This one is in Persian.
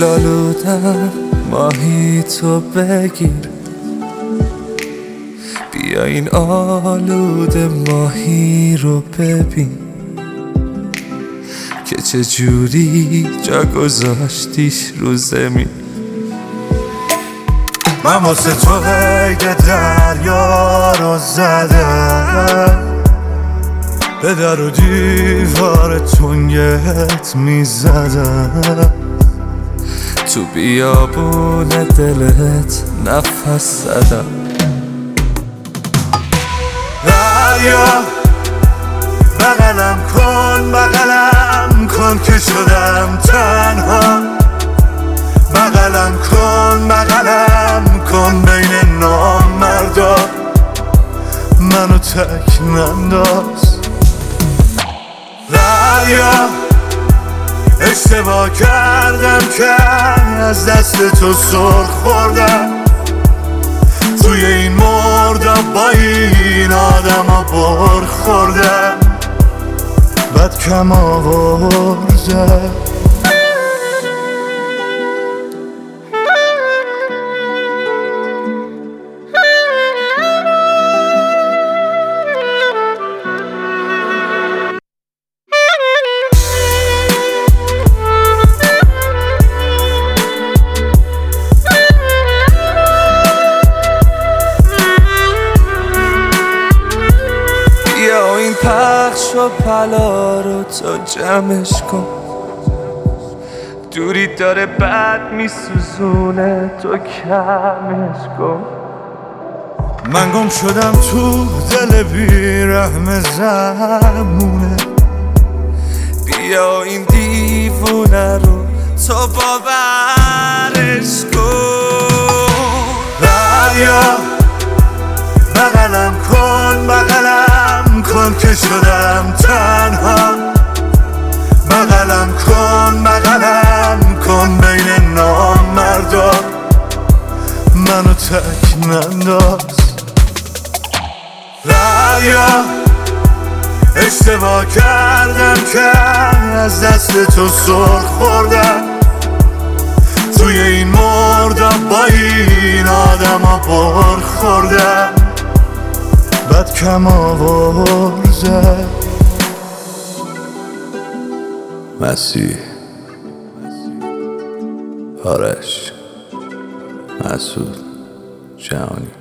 دلالودم ماهی تو بگیر، بیا این آلوده ماهی رو ببین که چجوری جا گذاشتیش رو زمین. من واسه تو قید دریا رو زدم، به در و دیوار تنگت میزدم، تو بیابون دلت نفس زدم. دریا بغلم کن که شدم تنها، بغلم کن بین نامردا، منو تک ننداز. دریا اشتباه کردم که از دست تو سر خوردم، توی این مردم با این آدم ها بر خوردم، بد کم آوردم. یا این پخش و پلا رو تو جمعش کن، دوری داره بد میسوزونه تو کمش کن. من گم شدم تو دل بیرحم زمونه، بیا این دیوونه رو تو باورش کن. دریا بغلم کن که شدم تنها، بغلم کن بین نامردا، منو تک ننداز. دریا اشتباه کردم که از دست تو سر خوردم، توی این مردم با این آدم ها بر خوردم، بد کم آورده. مسیح، آرش، مسعود، جهانی.